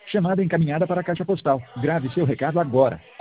Chamada encaminhada para a caixa postal. Grave seu recado agora.